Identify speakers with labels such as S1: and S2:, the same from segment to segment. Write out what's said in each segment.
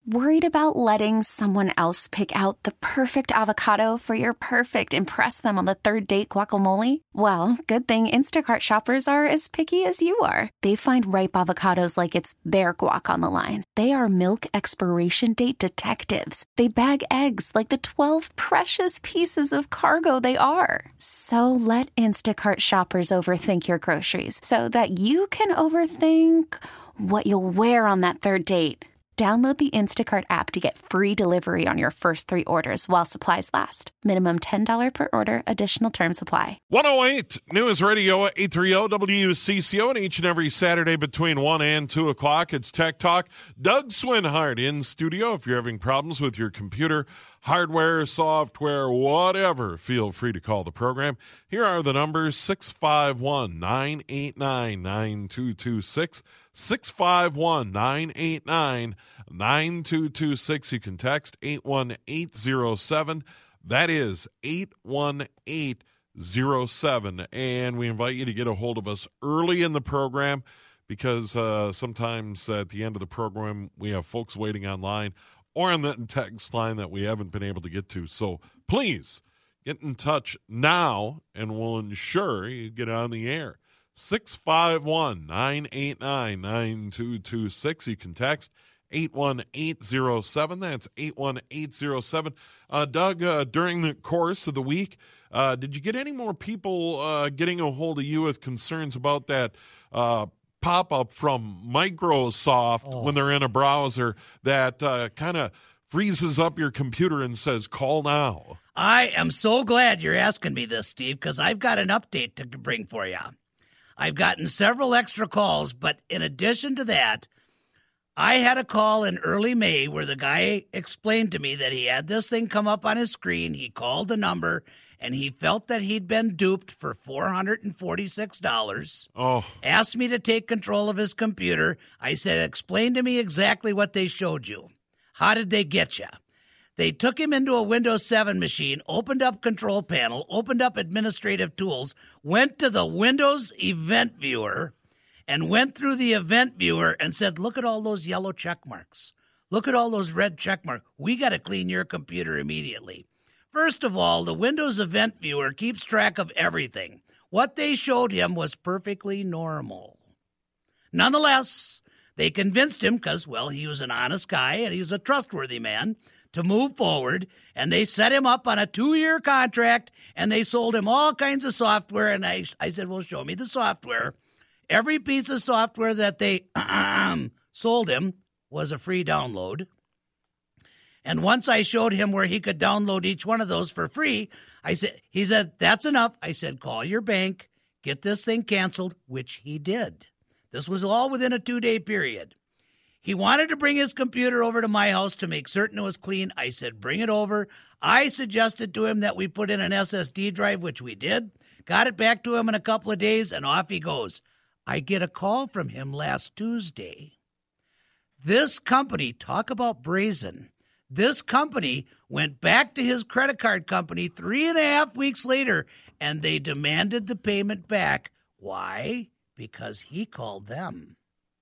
S1: Worried about letting someone else pick out the perfect avocado for your perfect impress them on the third date guacamole? Well, good thing Instacart shoppers are as picky as you are. They find ripe avocados like it's their guac on the line. They are milk expiration date detectives. They bag eggs like the 12 precious pieces of cargo they are. So let Instacart shoppers overthink your groceries so that you can overthink what you'll wear on that third date. Download the Instacart app to get free delivery on your first 3 orders while supplies last. Minimum $10 per order. Additional terms apply.
S2: 108 News Radio 830 WCCO, and each and every Saturday between 1 and 2 o'clock, it's Tech Talk. Doug Swinhart in studio. If you're having problems with your computer, hardware, software, whatever, feel free to call the program. Here are the numbers: 651-989-9226. 651-989-9226. You can text 81807. That is 81807. And we invite you to get a hold of us early in the program because sometimes at the end of the program we have folks waiting online or on the text line that we haven't been able to get to. So please get in touch now and we'll ensure you get on the air. 651-989-9226. You can text 81807. That's 81807. Doug, during the course of the week, did you get any more people getting a hold of you with concerns about that pop-up from Microsoft when they're in a browser that kind of freezes up your computer and says, call now?
S3: I am so glad you're asking me this, Steve, because I've got an update to bring for you. I've gotten several extra calls, but in addition to that, I had a call in early May where the guy explained to me that he had this thing come up on his screen. He called the number, and he felt that he'd been duped for $446. Asked me to take control of his computer. I said, explain to me exactly what they showed you. How did they get you? They took him into a Windows 7 machine, opened up Control Panel, opened up Administrative Tools, went to the Windows Event Viewer, and went through the Event Viewer and said, look at all those yellow check marks. Look at all those red check marks. We got to clean your computer immediately. First of all, the Windows Event Viewer keeps track of everything. What they showed him was perfectly normal. Nonetheless, they convinced him, because, well, he was an honest guy and he was a trustworthy man, to move forward, and they set him up on a 2-year contract, and they sold him all kinds of software, and I said, well, show me the software. Every piece of software that they sold him was a free download. And once I showed him where he could download each one of those for free, he said, that's enough. I said, call your bank, get this thing canceled, which he did. This was all within a 2-day period. He wanted to bring his computer over to my house to make certain it was clean. I said, bring it over. I suggested to him that we put in an SSD drive, which we did. Got it back to him in a couple of days, and off he goes. I get a call from him last Tuesday. This company, talk about brazen, this company went back to his credit card company 3.5 weeks later, and they demanded the payment back. Why? Because he called them.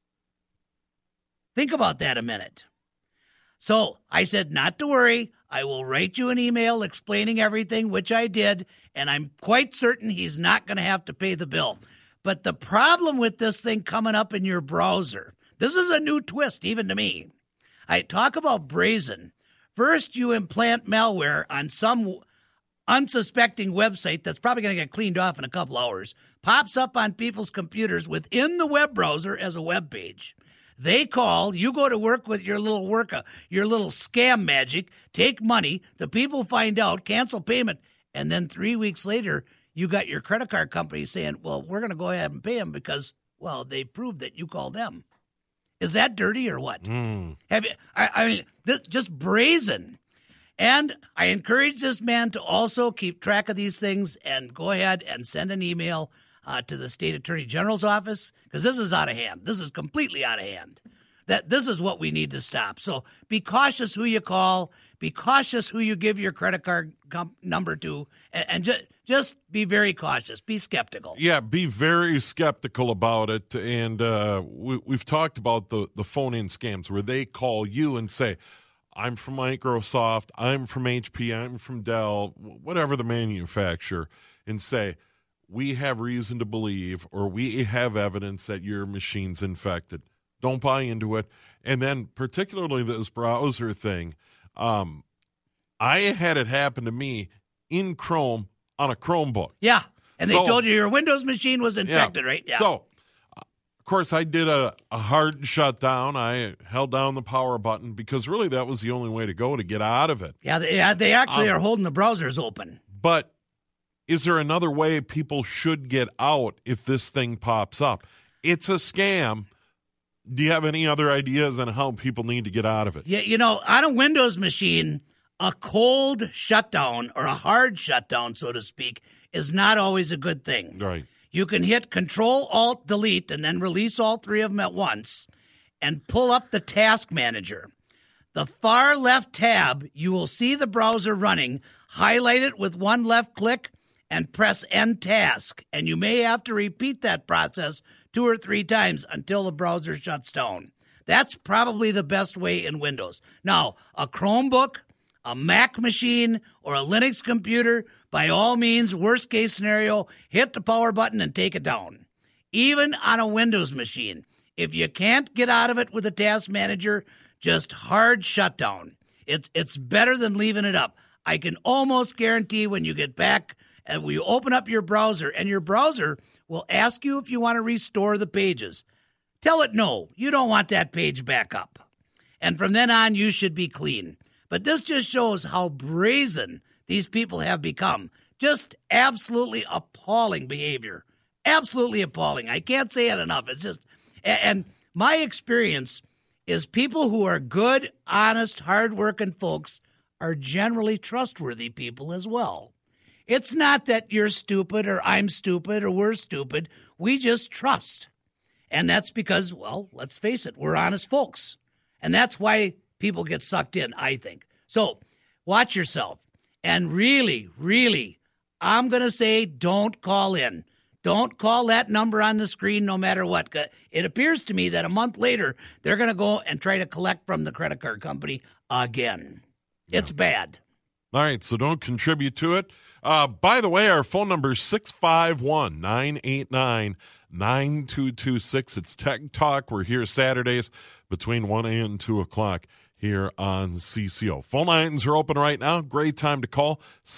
S3: Think about that a minute. So I said, not to worry. I will write you an email explaining everything, which I did, and I'm quite certain he's not going to have to pay the bill. But the problem with this thing coming up in your browser, this is a new twist even to me. I talk about brazen. First, you implant malware on some unsuspecting website that's probably going to get cleaned off in a couple hours, pops up on people's computers within the web browser as a web page. They call, you go to work with your little scam magic, take money, the people find out, cancel payment, and then 3 weeks later, you got your credit card company saying, well, we're going to go ahead and pay them because, well, they proved that you called them. Is that dirty or what? Have you? I mean, just brazen. And I encourage this man to also keep track of these things and go ahead and send an email to the State Attorney General's office, because this is out of hand. This is completely out of hand. That this is what we need to stop. So be cautious who you call. Be cautious who you give your credit card number to, and just be very cautious. Be skeptical.
S2: Yeah, be very skeptical about it. And we've talked about the phone-in scams where they call you and say, I'm from Microsoft, I'm from HP, I'm from Dell, whatever the manufacturer, and say, we have reason to believe or we have evidence that your machine's infected. Don't buy into it. And then particularly this browser thing, I had it happen to me in Chrome on a Chromebook.
S3: Yeah, and they told you your Windows machine was infected, right? Yeah.
S2: So, of course, I did a hard shutdown. I held down the power button because really that was the only way to go to get out of it.
S3: Yeah, they actually are holding the browsers open.
S2: But is there another way people should get out if this thing pops up? It's a scam. Do you have any other ideas on how people need to get out of it?
S3: Yeah, on a Windows machine, a cold shutdown or a hard shutdown, so to speak, is not always a good thing.
S2: Right.
S3: You can hit Control-Alt-Delete and then release all three of them at once and pull up the Task Manager. The far left tab, you will see the browser running. Highlight it with one left click and press End Task. And you may have to repeat that process 2 or 3 times until the browser shuts down. That's probably the best way in Windows. Now, a Chromebook, a Mac machine, or a Linux computer, by all means, worst case scenario, hit the power button and take it down. Even on a Windows machine, if you can't get out of it with a Task Manager, just hard shutdown. It's better than leaving it up. I can almost guarantee when you get back and when you open up your browser, and your browser will ask you if you want to restore the pages. Tell it no, you don't want that page back up. And from then on, you should be clean. But this just shows how brazen these people have become. Just absolutely appalling behavior. Absolutely appalling. I can't say it enough. It's just, and my experience is people who are good, honest, hardworking folks are generally trustworthy people as well. It's not that you're stupid or I'm stupid or we're stupid. We just trust. And that's because, well, let's face it, we're honest folks. And that's why people get sucked in, I think. So watch yourself. And really, really, I'm going to say don't call in. Don't call that number on the screen no matter what. It appears to me that a month later, they're going to go and try to collect from the credit card company again. Yeah. It's bad.
S2: All right, so don't contribute to it. By the way, our phone number is 651-989-9226. It's Tech Talk. We're here Saturdays between 1 and 2 o'clock here on CCO. Phone lines are open right now. Great time to call.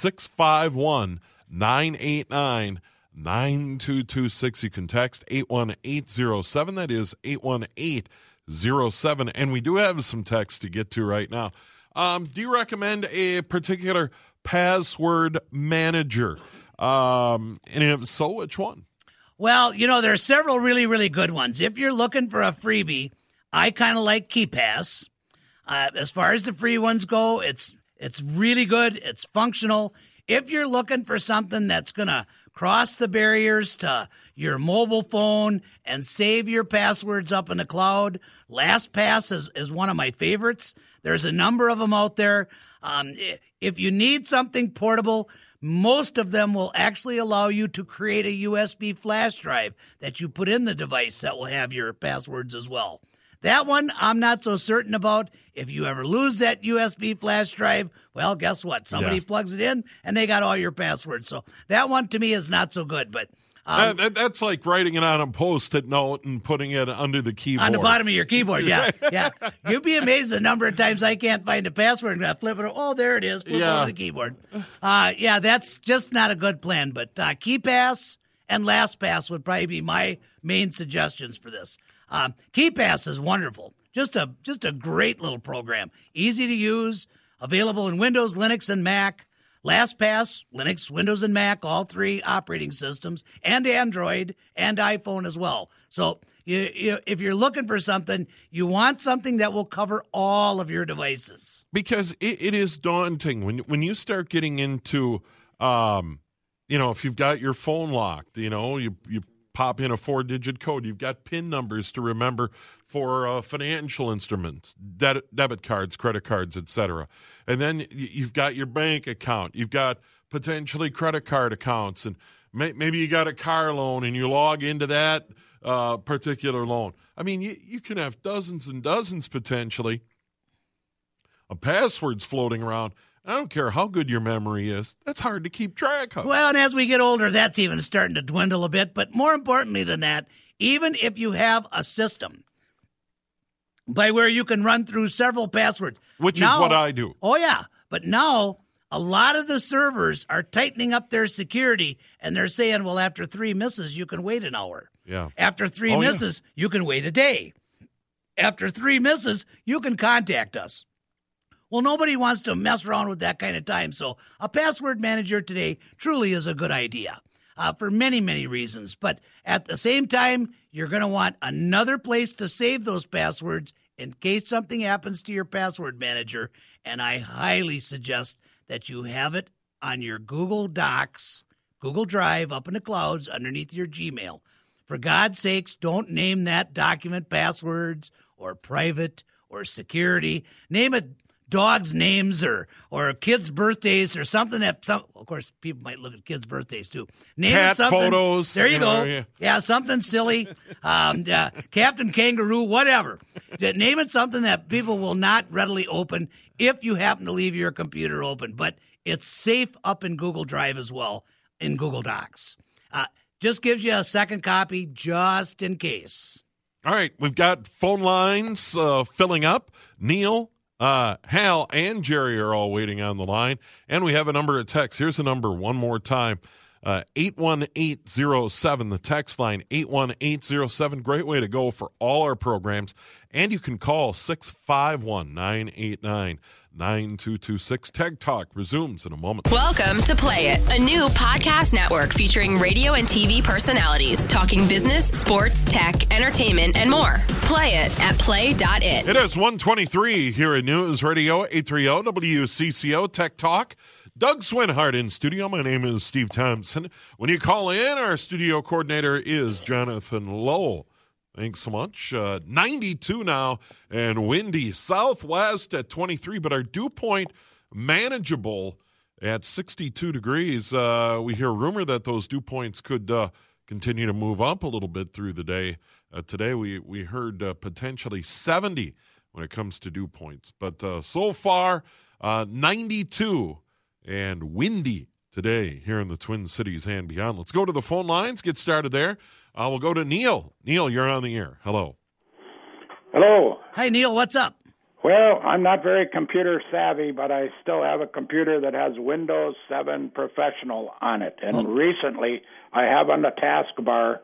S2: 651-989-9226. You can text 81807. That is 81807. And we do have some text to get to right now. Do you recommend a particular password manager? And if so, which one?
S3: Well, there are several really, really good ones. If you're looking for a freebie, I kind of like KeePass. As far as the free ones go, it's really good. It's functional. If you're looking for something that's going to cross the barriers to your mobile phone and save your passwords up in the cloud, LastPass is one of my favorites. There's a number of them out there. If you need something portable, most of them will actually allow you to create a USB flash drive that you put in the device that will have your passwords as well. That one I'm not so certain about. If you ever lose that USB flash drive, well, guess what? Somebody plugs it in and they got all your passwords. So that one to me is not so good. But
S2: that's like writing it on a Post-it note and putting it under the keyboard.
S3: On the bottom of your keyboard, yeah. You'd be amazed the number of times I can't find a password and I flip it. Oh, there it is. Flip over the keyboard. That's just not a good plan. But KeePass and LastPass would probably be my main suggestions for this. KeePass is wonderful. Just a great little program. Easy to use. Available in Windows, Linux, and Mac. LastPass, Linux, Windows, and Mac, all 3 operating systems, and Android and iPhone as well. So if you're looking for something, you want something that will cover all of your devices.
S2: Because it is daunting when you start getting into, if you've got your phone locked, you pop in a 4-digit code. You've got PIN numbers to remember for financial instruments, debit cards, credit cards, etc. And then you've got your bank account. You've got potentially credit card accounts, and maybe you got a car loan and you log into that particular loan. I mean, you can have dozens and dozens potentially of passwords floating around. I don't care how good your memory is. That's hard to keep track of.
S3: Well, and as we get older, that's even starting to dwindle a bit. But more importantly than that, even if you have a system by where you can run through several passwords.
S2: Which is what I do.
S3: Oh, yeah. But now a lot of the servers are tightening up their security, and they're saying, well, after 3 misses, you can wait an hour.
S2: Yeah.
S3: After 3 misses, you can wait a day. After 3 misses, you can contact us. Well, nobody wants to mess around with that kind of time, so a password manager today truly is a good idea for many, many reasons. But at the same time, you're going to want another place to save those passwords in case something happens to your password manager, and I highly suggest that you have it on your Google Docs, Google Drive, up in the clouds underneath your Gmail. For God's sakes, don't name that document passwords or private or security. Name it dogs' names or kids' birthdays or something of course, people might look at kids' birthdays too. Name
S2: Cat
S3: it something.
S2: photos.
S3: There you go. Yeah, something silly. Captain Kangaroo, whatever. Name it something that people will not readily open if you happen to leave your computer open. But it's safe up in Google Drive as well, in Google Docs. Just gives you a second copy just in case.
S2: All right, we've got phone lines filling up. Neil, Hal, and Jerry are all waiting on the line. And we have a number of texts. Here's the number one more time. 81807, the text line, 81807. Great way to go for all our programs. And you can call 651-989-9226. Tech Talk resumes in a moment.
S4: Welcome to Play It, a new podcast network featuring radio and TV personalities talking business, sports, tech, entertainment, and more. Play it at play.it.
S2: It is 1:23 here at News Radio 830 WCCO Tech Talk. Doug Swinhart in studio. My name is Steve Thompson. When you call in, our studio coordinator is Jonathan Lowell. Thanks so much. 92 now and windy. Southwest at 23, but our dew point manageable at 62 degrees. We hear a rumor that those dew points could continue to move up a little bit through the day. Today we heard potentially 70 when it comes to dew points. But so far, 92 and windy today here in the Twin Cities and beyond. Let's go to the phone lines, get started there. We'll go to Neil. Neil, you're on the air. Hello.
S5: Hello.
S3: Hi, Neil. What's up?
S5: Well, I'm not very computer savvy, but I still have a computer that has Windows 7 Professional on it. And recently, I have on the taskbar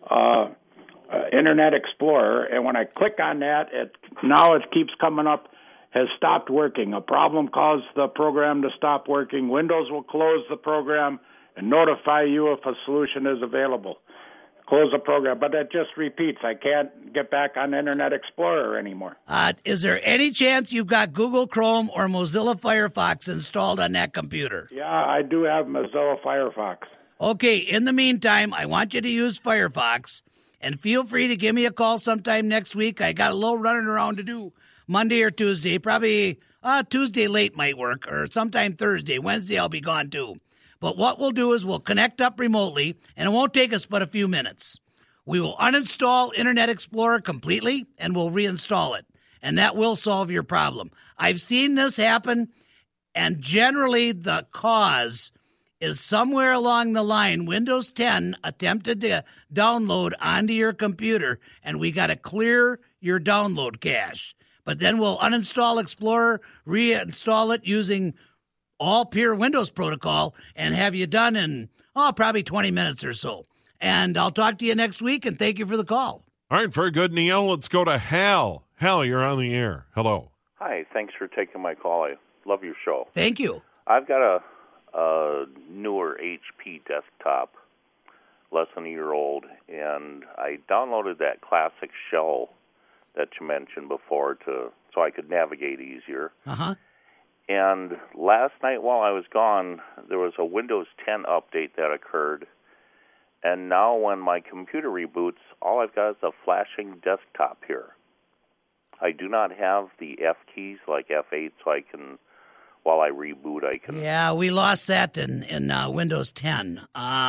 S5: Internet Explorer, and when I click on that, it keeps coming up, has stopped working. A problem caused the program to stop working. Windows will close the program and notify you if a solution is available. Close the program, but that just repeats. I can't get back on Internet Explorer anymore.
S3: Is there any chance you've got Google Chrome or Mozilla Firefox installed on that computer?
S5: Yeah, I do have Mozilla Firefox.
S3: Okay, in the meantime, I want you to use Firefox, and feel free to give me a call sometime next week. I got a little running around to do Monday or Tuesday. Probably Tuesday late might work, or sometime Thursday. Wednesday I'll be gone too. But what we'll do is we'll connect up remotely, and it won't take us but a few minutes. We will uninstall Internet Explorer completely, and we'll reinstall it. And that will solve your problem. I've seen this happen, and generally the cause is somewhere along the line. Windows 10 attempted to download onto your computer, and we got to clear your download cache. But then we'll uninstall Explorer, reinstall it using all pure Windows protocol, and have you done in, probably 20 minutes or so. And I'll talk to you next week, and thank you for the call.
S2: All right, very good, Neil. Let's go to Hal. Hal, you're on the air. Hello.
S6: Hi, thanks for taking my call. I love your show.
S3: Thank you.
S6: I've got a newer HP desktop, less than a year old, and I downloaded that classic shell that you mentioned before so I could navigate easier.
S3: Uh-huh.
S6: And last night while I was gone, there was a Windows 10 update that occurred, And now when my computer reboots, all I've got is a flashing desktop here. I do not have the F keys like F8, so I can, while I reboot, I can...
S3: Yeah, we lost that in Windows 10.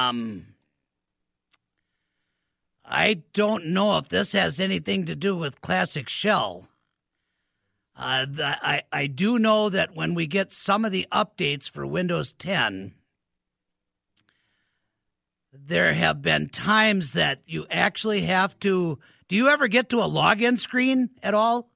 S3: I don't know if this has anything to do with Classic Shell. I do know that when we get some of the updates for Windows 10, there have been times that you actually have to... Do you ever get to a login screen at all?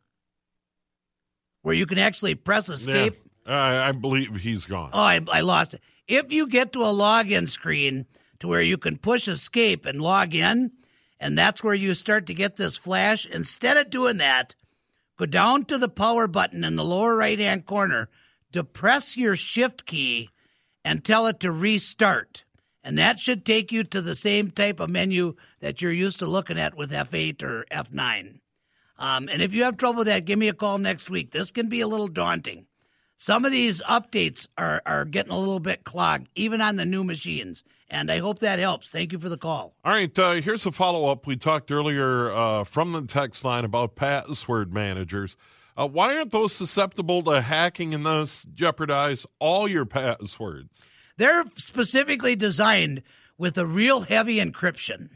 S3: Where you can actually press escape?
S2: Yeah, I believe he's gone.
S3: Oh, I lost it. If you get to a login screen to where you can push escape and log in, and that's where you start to get this flash, instead of doing that, go down to the power button in the lower right-hand corner, depress your shift key, and tell it to restart. And that should take you to the same type of menu that you're used to looking at with F8 or F9. And if you have trouble with that, give me a call next week. This can be a little daunting. Some of these updates are getting a little bit clogged, even on the new machines. And I hope that helps. Thank you for the call.
S2: All right, here's a follow-up. We talked earlier from the text line about password managers. Why aren't those susceptible to hacking and thus jeopardize all your passwords?
S3: They're specifically designed with a real heavy encryption.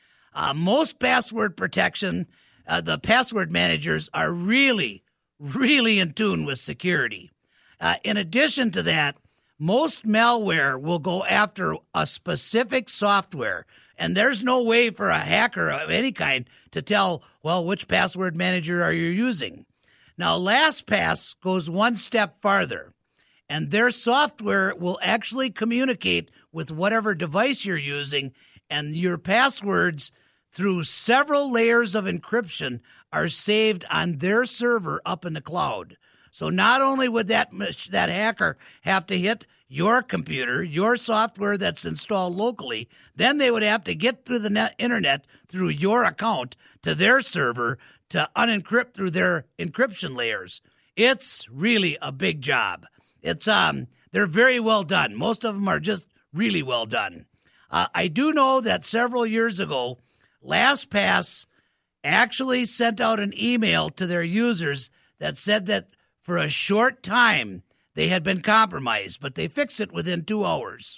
S3: Most password protection, the password managers are really, really in tune with security. In addition to that, most malware will go after a specific software, and there's no way for a hacker of any kind to tell, well, which password manager are you using? Now, LastPass goes one step farther. And their software will actually communicate with whatever device you're using, and your passwords through several layers of encryption are saved on their server up in the cloud. So not only would that hacker have to hit your computer, your software that's installed locally, then they would have to get through the internet through your account to their server to unencrypt through their encryption layers. It's really a big job. It's they're very well done. Most of them are just really well done. I do know that several years ago, LastPass actually sent out an email to their users that said that for a short time they had been compromised, but they fixed it within 2 hours.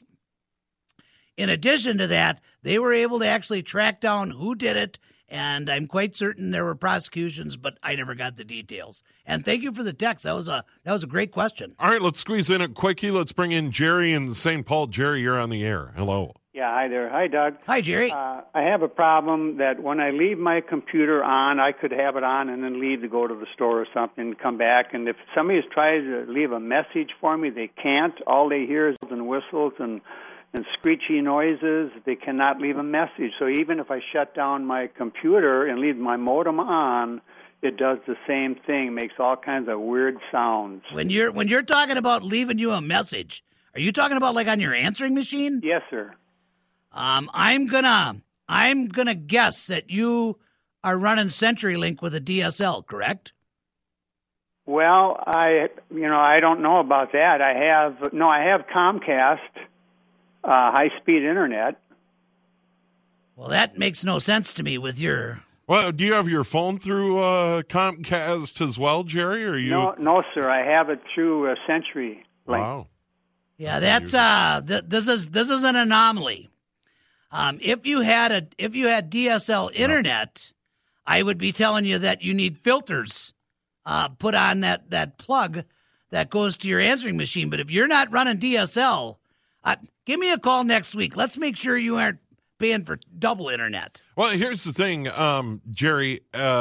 S3: In addition to that, they were able to actually track down who did it, and I'm quite certain there were prosecutions, but I never got the details. And thank you for the text. That was a great question.
S2: All right, let's squeeze in a quickie. Let's bring in Jerry in St. Paul. Jerry, you're on the air. Hello.
S7: Yeah, hi there. Hi, Doug.
S3: Hi, Jerry.
S7: I have a problem that when I leave my computer on, I could have it on and then leave to go to the store or something and come back. And if somebody tries to leave a message for me, they can't. All they hear is whistles and screechy noises. They cannot leave a message. So even if I shut down my computer and leave my modem on, it does the same thing. Makes all kinds of weird sounds.
S3: When you're talking about leaving you a message, are you talking about like on your answering machine?
S7: Yes, sir.
S3: I'm gonna guess that you are running CenturyLink with a DSL, correct?
S7: Well, I don't know about that. I have Comcast. High-speed internet.
S3: Well, that makes no sense to me with your...
S2: Well, do you have your phone through Comcast as well, Jerry? Or you?
S7: No, sir. I have it through CenturyLink.
S2: Wow.
S3: Yeah, that's this is an anomaly. If you had DSL internet, I would be telling you that you need filters put on that plug that goes to your answering machine. But if you're not running DSL, give me a call next week. Let's make sure you aren't paying for double internet.
S2: Well, here's the thing, Jerry.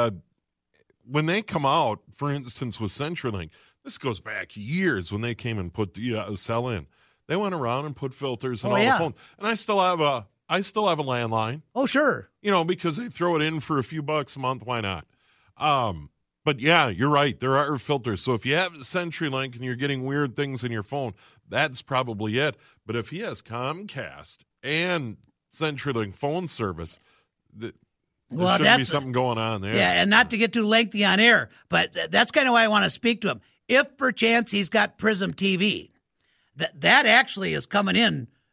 S2: When they come out, for instance, with CenturyLink, this goes back years when they came and put DSL in. They went around and put filters on all the phones. And I still have a landline.
S3: Oh, sure.
S2: Because they throw it in for a few bucks a month. Why not? But yeah, you're right. There are filters. So if you have CenturyLink and you're getting weird things in your phone, that's probably it. But if he has Comcast and CenturyLink phone service, there should be something going on there.
S3: Yeah, and not to get too lengthy on air, but that's kind of why I want to speak to him. If perchance he's got Prism TV, that actually is coming in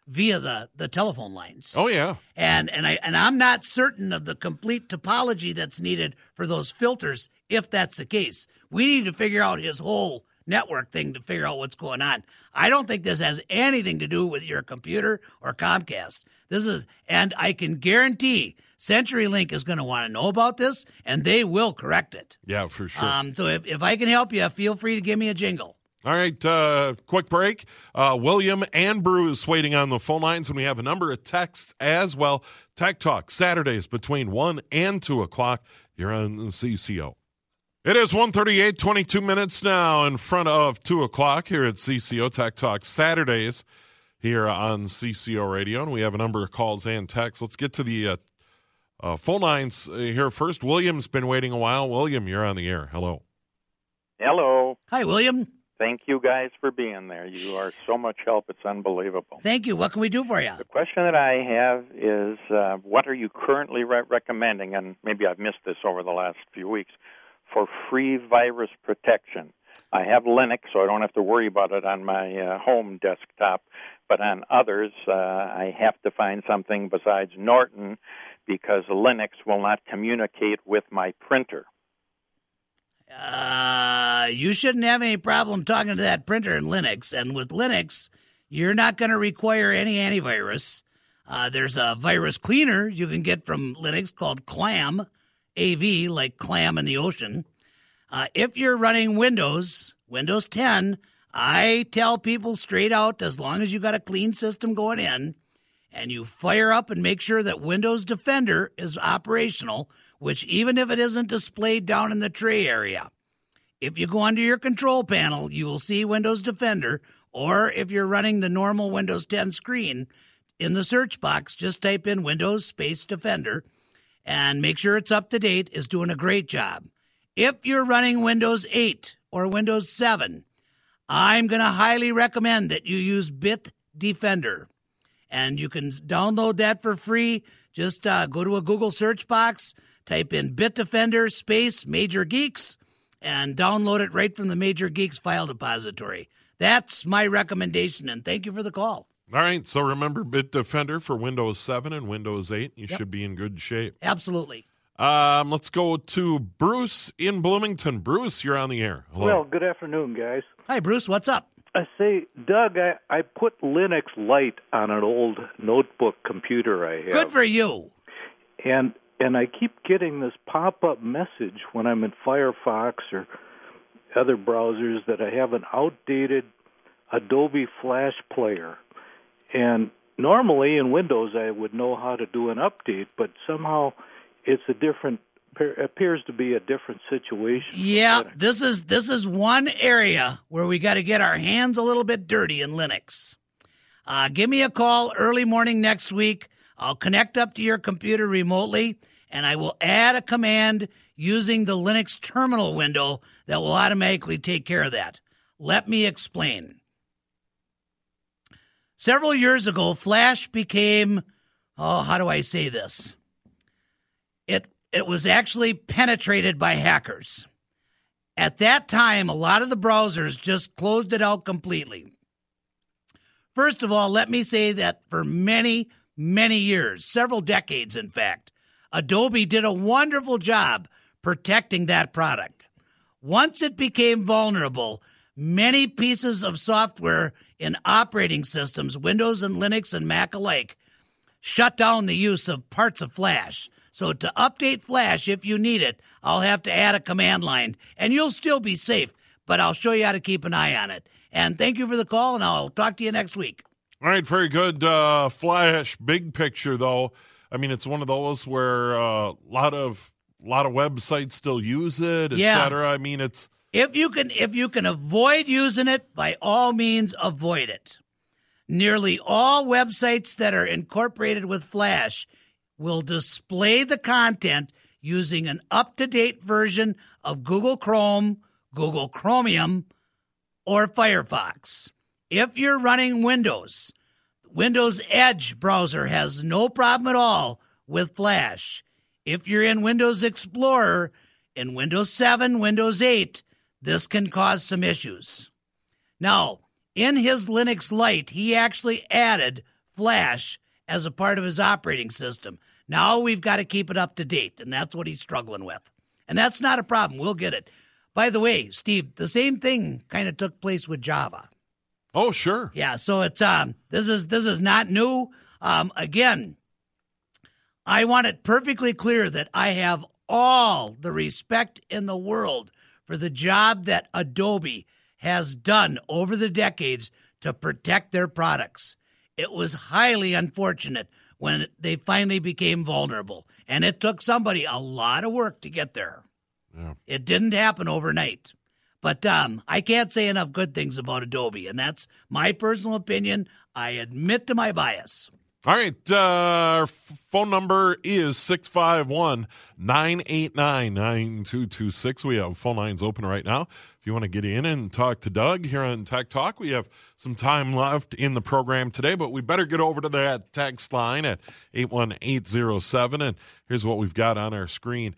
S3: via the telephone lines.
S2: Oh, yeah.
S3: And I'm not certain of the complete topology that's needed for those filters, if that's the case. We need to figure out his whole network thing to figure out what's going on. I don't think this has anything to do with your computer or Comcast. And I can guarantee CenturyLink is going to want to know about this, and they will correct it.
S2: Yeah, for sure.
S3: So if I can help you, feel free to give me a jingle.
S2: All right, quick break. William and Bruce waiting on the phone lines, and we have a number of texts as well. Tech Talk, Saturdays between 1 and 2 o'clock here on CCO. It is 1:38, 22 minutes now in front of 2 o'clock here at CCO. Tech Talk, Saturdays here on CCO Radio, and we have a number of calls and texts. Let's get to the phone lines here first. William's been waiting a while. William, you're on the air. Hello.
S8: Hello.
S3: Hi, William.
S8: Thank you guys for being there. You are so much help. It's unbelievable.
S3: Thank you. What can we do for you?
S8: The question that I have is, what are you currently recommending, and maybe I've missed this over the last few weeks, for free virus protection? I have Linux, so I don't have to worry about it on my home desktop, but on others, I have to find something besides Norton because Linux will not communicate with my printer.
S3: You shouldn't have any problem talking to that printer in Linux. And with Linux, you're not going to require any antivirus. There's a virus cleaner you can get from Linux called Clam, AV, like clam in the ocean. If you're running Windows 10, I tell people straight out, as long as you got a clean system going in, and you fire up and make sure that Windows Defender is operational, which even if it isn't displayed down in the tray area, if you go under your control panel, you will see Windows Defender, or if you're running the normal Windows 10 screen, in the search box, just type in Windows space Defender and make sure it's up to date. It's doing a great job. If you're running Windows 8 or Windows 7, I'm going to highly recommend that you use Bitdefender. And you can download that for free. Just go to a Google search box, type in Bitdefender space Major Geeks, and download it right from the Major Geeks file depository. That's my recommendation, and thank you for the call.
S2: All right, so remember Bitdefender for Windows 7 and Windows 8. You should be in good shape.
S3: Absolutely.
S2: Let's go to Bruce in Bloomington. Bruce, you're on the air. Hello.
S9: Well, good afternoon, guys.
S3: Hi, Bruce. What's up?
S9: I say, Doug, I put Linux Lite on an old notebook computer I have.
S3: Good for you.
S9: And I keep getting this pop-up message when I'm in Firefox or other browsers that I have an outdated Adobe Flash player. And normally in Windows I would know how to do an update, but somehow it's appears to be a different situation.
S3: Yeah, this is one area where we got to get our hands a little bit dirty in Linux. Give me a call early morning next week. I'll connect up to your computer remotely, and I will add a command using the Linux terminal window that will automatically take care of that. Let me explain. Several years ago, Flash became, how do I say this? It was actually penetrated by hackers. At that time, a lot of the browsers just closed it out completely. First of all, let me say that for many, many years, several decades in fact, Adobe did a wonderful job protecting that product. Once it became vulnerable, many pieces of software in operating systems, Windows and Linux and Mac alike, shut down the use of parts of Flash. So to update Flash, if you need it, I'll have to add a command line, and you'll still be safe, but I'll show you how to keep an eye on it. And thank you for the call, and I'll talk to you next week.
S2: All right, very good. Flash, big picture, though. I mean, it's one of those where a lot of websites still use it, et cetera. I mean, it's...
S3: If you can avoid using it, by all means, avoid it. Nearly all websites that are incorporated with Flash will display the content using an up-to-date version of Google Chrome, Google Chromium, or Firefox. If you're running Windows, Windows Edge browser has no problem at all with Flash. If you're in Windows Explorer, in Windows 7, Windows 8, this can cause some issues. Now, in his Linux Lite, he actually added Flash as a part of his operating system. Now we've got to keep it up to date, and that's what he's struggling with. And that's not a problem. We'll get it. By the way, Steve, the same thing kind of took place with Java.
S2: Oh, sure.
S3: Yeah, so it's this is not new. Again, I want it perfectly clear that I have all the respect in the world for the job that Adobe has done over the decades to protect their products. It was highly unfortunate when they finally became vulnerable, and it took somebody a lot of work to get there.
S2: Yeah.
S3: It didn't happen overnight. But I can't say enough good things about Adobe, and that's my personal opinion. I admit to my bias.
S2: All right. Phone number is 651-989-9226. We have phone lines open right now. If you want to get in and talk to Doug here on Tech Talk, we have some time left in the program today, but we better get over to that text line at 81807. And here's what we've got on our screen.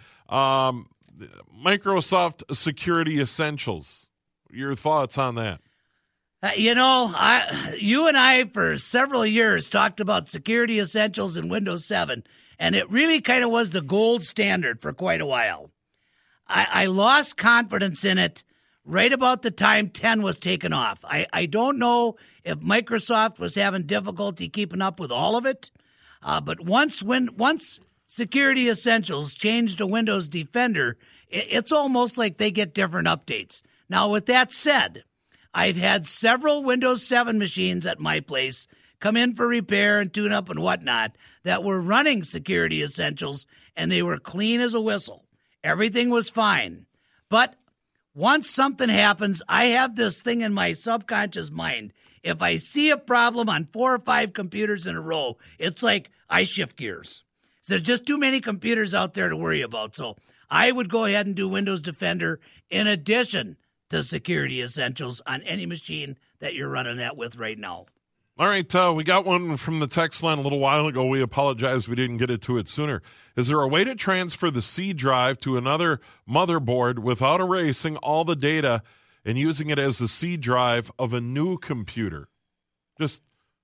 S2: Microsoft Security Essentials. Your thoughts on that?
S3: You and I for several years talked about Security Essentials in Windows 7, and it really kind of was the gold standard for quite a while. I lost confidence in it right about the time 10 was taken off. I don't know if Microsoft was having difficulty keeping up with all of it, but once Security Essentials changed to Windows Defender, it's almost like they get different updates. Now, with that said, I've had several Windows 7 machines at my place come in for repair and tune-up and whatnot that were running Security Essentials, and they were clean as a whistle. Everything was fine. But once something happens, I have this thing in my subconscious mind. If I see a problem on 4 or 5 computers in a row, it's like I shift gears. So there's just too many computers out there to worry about. So I would go ahead and do Windows Defender in addition to Security Essentials on any machine that you're running that with right now.
S2: All right, we got one from the text line a little while ago. We apologize we didn't get to it sooner. Is there a way to transfer the C drive to another motherboard without erasing all the data and using it as the C drive of a new computer? Just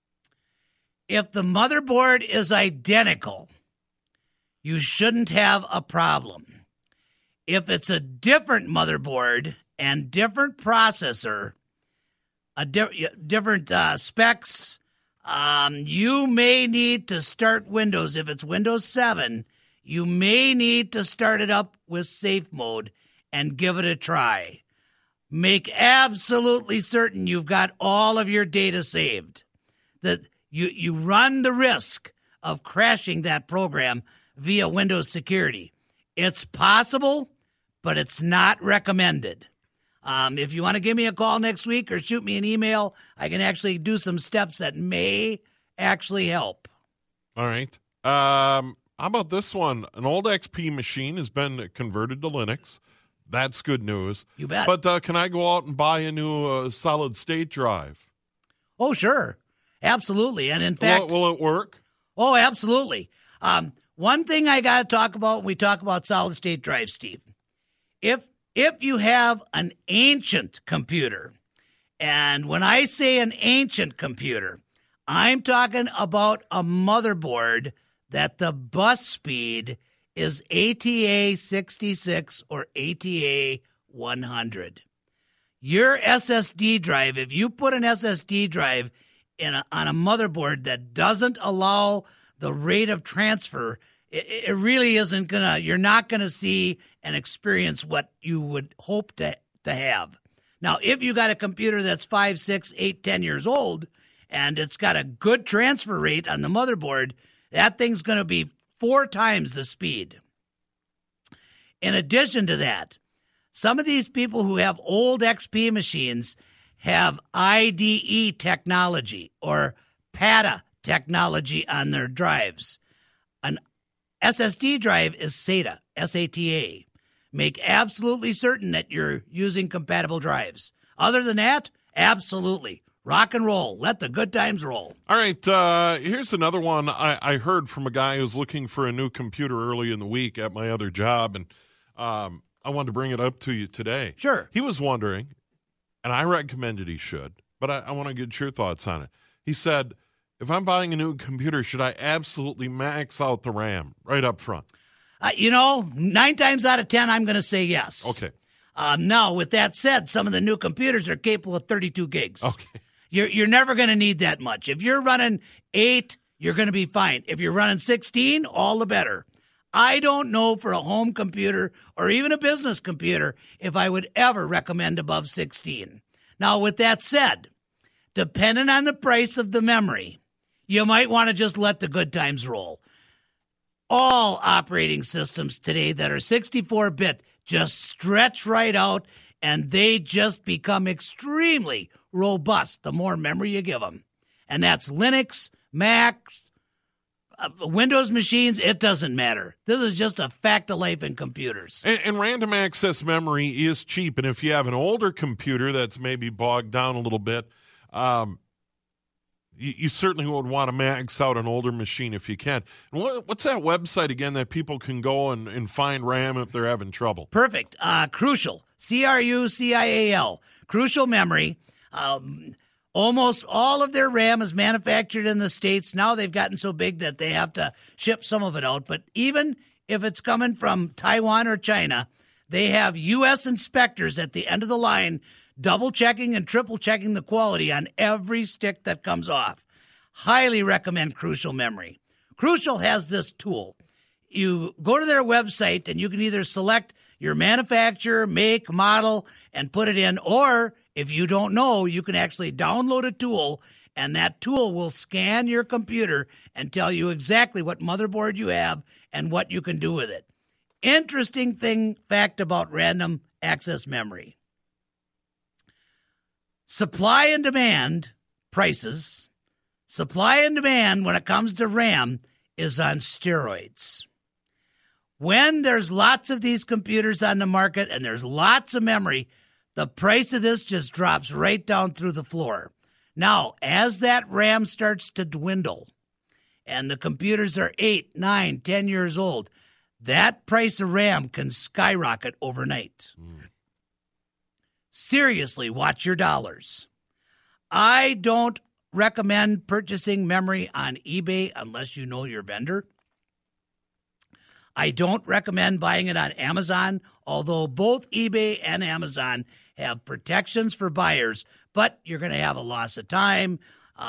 S3: if the motherboard is identical, you shouldn't have a problem. If it's a different motherboard and different processor, different specs, you may need to start Windows. If it's Windows 7, you may need to start it up with safe mode and give it a try. Make absolutely certain you've got all of your data saved. That you run the risk of crashing that program via Windows Security. It's possible, but it's not recommended. If you want to give me a call next week or shoot me an email, I can actually do some steps that may actually help.
S2: All right. How about this one? An old XP machine has been converted to Linux. That's good news.
S3: You bet.
S2: But can I go out and buy a new solid-state drive?
S3: Oh, sure. Absolutely. And in fact...
S2: Will it work?
S3: Oh, absolutely. One thing I got to talk about when we talk about solid-state drives, Steve, if you have an ancient computer, and when I say an ancient computer, I'm talking about a motherboard that the bus speed is ATA 66 or ATA 100. Your SSD drive, if you put an SSD drive on a motherboard that doesn't allow the rate of transfer, it really isn't you're not gonna see and experience what you would hope to have. Now, if you got a computer that's 5, 6, 8, 10 years old, and it's got a good transfer rate on the motherboard, that thing's gonna be 4 times the speed. In addition to that, some of these people who have old XP machines have IDE technology or PATA technology on their drives. An SSD drive is SATA, S-A-T-A. Make absolutely certain that you're using compatible drives. Other than that, absolutely. Rock and roll. Let the good times roll.
S2: All right, here's another one I heard from a guy who's looking for a new computer early in the week at my other job, and I wanted to bring it up to you today.
S3: Sure.
S2: He was wondering, and I recommended he should, but I want to get your thoughts on it. He said, if I'm buying a new computer, should I absolutely max out the RAM right up front?
S3: 9 times out of 10, I'm going to say yes.
S2: Okay.
S3: Now, with that said, some of the new computers are capable of 32 gigs.
S2: Okay.
S3: You're never going to need that much. If you're running 8, you're going to be fine. If you're running 16, all the better. I don't know for a home computer or even a business computer if I would ever recommend above 16. Now, with that said, depending on the price of the memory, you might want to just let the good times roll. All operating systems today that are 64-bit just stretch right out, and they just become extremely robust the more memory you give them. And that's Linux, Macs, Windows machines. It doesn't matter. This is just a fact of life in computers.
S2: And random access memory is cheap, and if you have an older computer that's maybe bogged down a little bit, you certainly would want to max out an older machine if you can. What's that website again that people can go and find RAM if they're having trouble?
S3: Perfect. Crucial. Crucial. Crucial Memory. Almost all of their RAM is manufactured in the States. Now they've gotten so big that they have to ship some of it out. But even if it's coming from Taiwan or China, they have U.S. inspectors at the end of the line double-checking and triple-checking the quality on every stick that comes off. Highly recommend Crucial Memory. Crucial has this tool. You go to their website, and you can either select your manufacturer, make, model, and put it in, or if you don't know, you can actually download a tool, and that tool will scan your computer and tell you exactly what motherboard you have and what you can do with it. Interesting fact about random access memory. Supply and demand prices, supply and demand when it comes to RAM is on steroids. When there's lots of these computers on the market and there's lots of memory, the price of this just drops right down through the floor. Now, as that RAM starts to dwindle and the computers are 8, 9, 10 years old, that price of RAM can skyrocket overnight. Seriously, watch your dollars. I don't recommend purchasing memory on eBay unless you know your vendor. I don't recommend buying it on Amazon, although both eBay and Amazon have protections for buyers, but you're going to have a loss of time.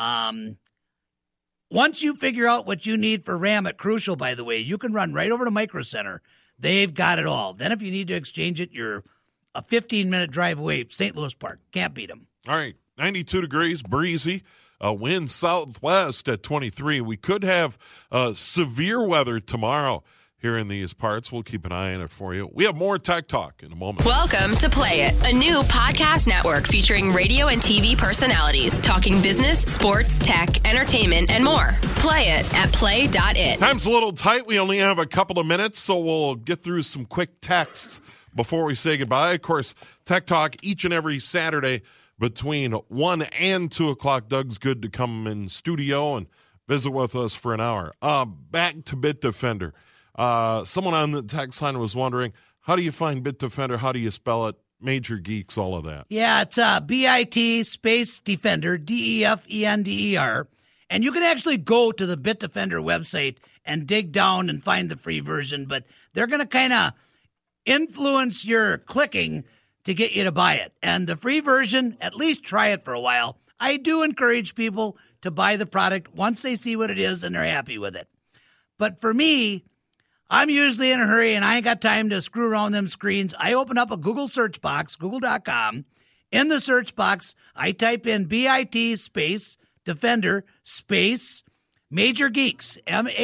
S3: Once you figure out what you need for RAM at Crucial, by the way, you can run right over to Micro Center. They've got it all. Then if you need to exchange it, you're a 15-minute drive away, St. Louis Park. Can't beat them.
S2: All right, 92 degrees, breezy. Wind southwest at 23. We could have severe weather tomorrow here in these parts. We'll keep an eye on it for you. We have more Tech Talk in a moment.
S4: Welcome to Play It, a new podcast network featuring radio and TV personalities talking business, sports, tech, entertainment, and more. Play it at play.it.
S2: Time's a little tight. We only have a couple of minutes, so we'll get through some quick texts before we say goodbye. Of course, Tech Talk each and every Saturday between 1 and 2 o'clock. Doug's good to come in studio and visit with us for an hour. Back to Bitdefender. Someone on the text line was wondering, how do you find Bitdefender? How do you spell it? Major Geeks, all of that.
S3: Yeah, it's BIT space Defender, DEFENDER. And you can actually go to the Bitdefender website and dig down and find the free version, but they're going to kind of influence your clicking to get you to buy it. And the free version, at least try it for a while. I do encourage people to buy the product once they see what it is and they're happy with it. But for me, I'm usually in a hurry and I ain't got time to screw around them screens. I open up a Google search box, google.com. In the search box, I type in BIT space Defender space Major Geeks,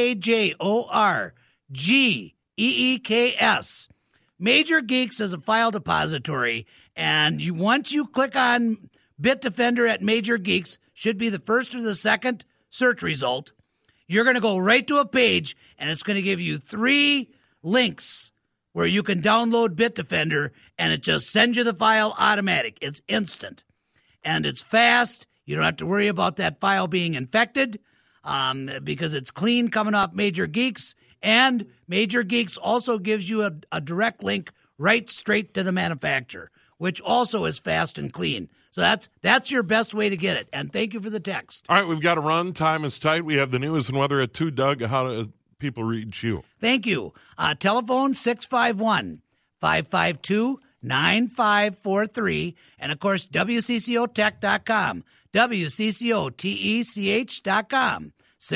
S3: MAJORGEEKS. Major Geeks is a file depository, and once you click on Bitdefender at Major Geeks, should be the first or the second search result, you're going to go right to a page, and it's going to give you 3 links where you can download Bitdefender, and it just sends you the file automatic. It's instant, and it's fast. You don't have to worry about that file being infected because it's clean coming off Major Geeks. And Major Geeks also gives you a direct link right straight to the manufacturer, which also is fast and clean. So that's your best way to get it. And thank you for the text.
S2: All right, we've got to run. Time is tight. We have the news and weather at 2. Doug, how do people reach you?
S3: Thank you. Telephone 651-552-9543. And, of course, WCCOtech.com. WCCOTECH.com.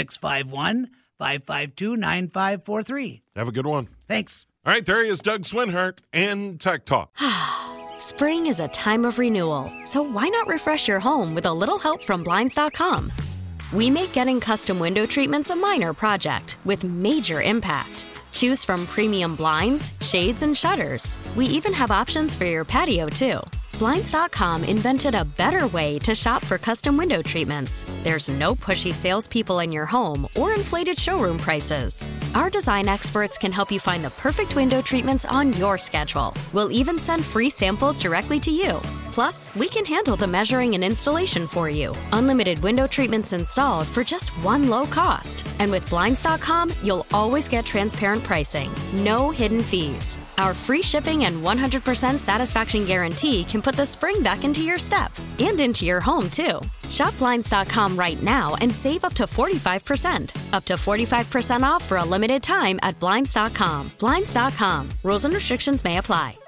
S3: 651-552-9543.
S2: Have a good one.
S3: Thanks.
S2: All right, there he is, Doug Swinhart and Tech Talk.
S10: Spring is a time of renewal, so why not refresh your home with a little help from Blinds.com? We make getting custom window treatments a minor project with major impact. Choose from premium blinds, shades, and shutters. We even have options for your patio, too. Blinds.com invented a better way to shop for custom window treatments. There's no pushy salespeople in your home or inflated showroom prices. Our design experts can help you find the perfect window treatments on your schedule. We'll even send free samples directly to you. Plus, we can handle the measuring and installation for you. Unlimited window treatments installed for just one low cost. And with Blinds.com, you'll always get transparent pricing. No hidden fees. Our free shipping and 100% satisfaction guarantee can put the spring back into your step and into your home, too. Shop Blinds.com right now and save up to 45%. Up to 45% off for a limited time at Blinds.com. Blinds.com. Rules and restrictions may apply.